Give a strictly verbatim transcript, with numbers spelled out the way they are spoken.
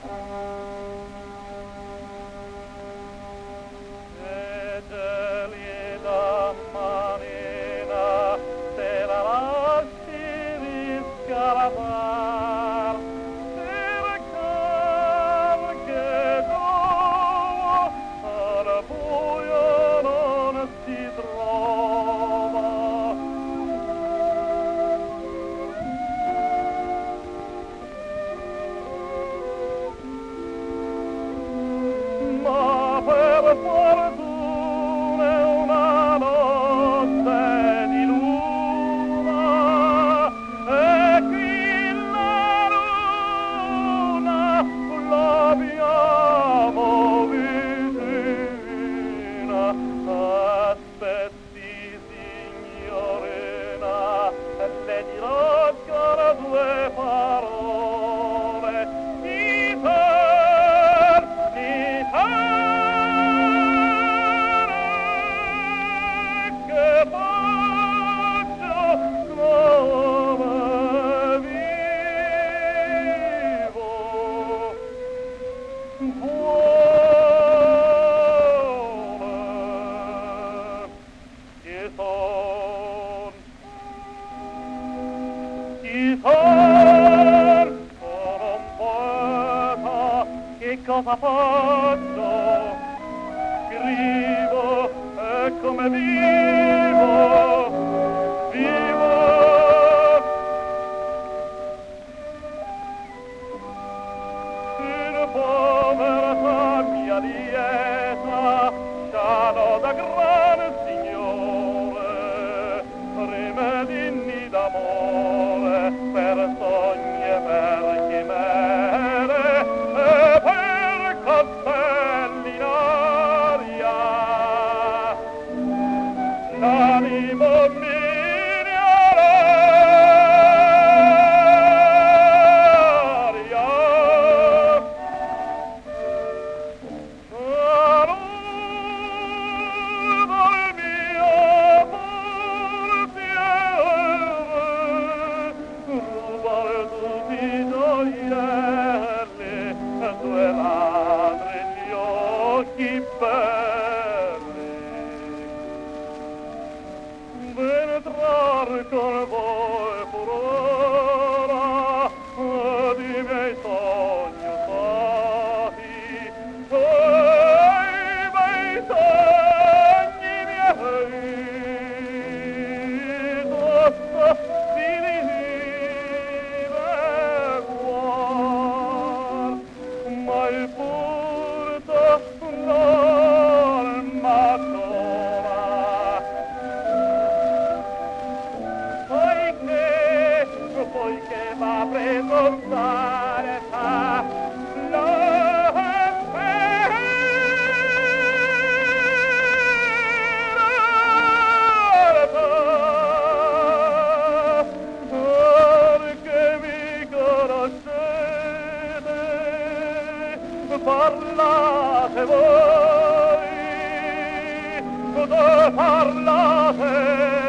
gelida manina te la lasci riscaldar cercar che tu al buio non si trova. Ma per fortuna una notte di luna e qui la luna l'abbiamo vicina. Aspetti signorina, le dirò ancora due parole. Iper, iper, che faccio come vivo. Buona, chi son? Chi son? Sono un poeta, che cosa faccio? Scrivo, e come vivo, vivo. In povertà mia lieta, sciano da gran signore, rimedini d'amore per sogni e per chimere e per castelli in aria. L'animo minialaria. Saluto il mio portiere, rubare tutti i gioielli, due ladri gli occhi belli. Penetrar con voi pur ora di miei sogni usati, e i bei sogni miei sottili guar, ma il furto non m'addora. Poiché, poiché va preso stare fa perché mi conoscete, parlate voi, parlate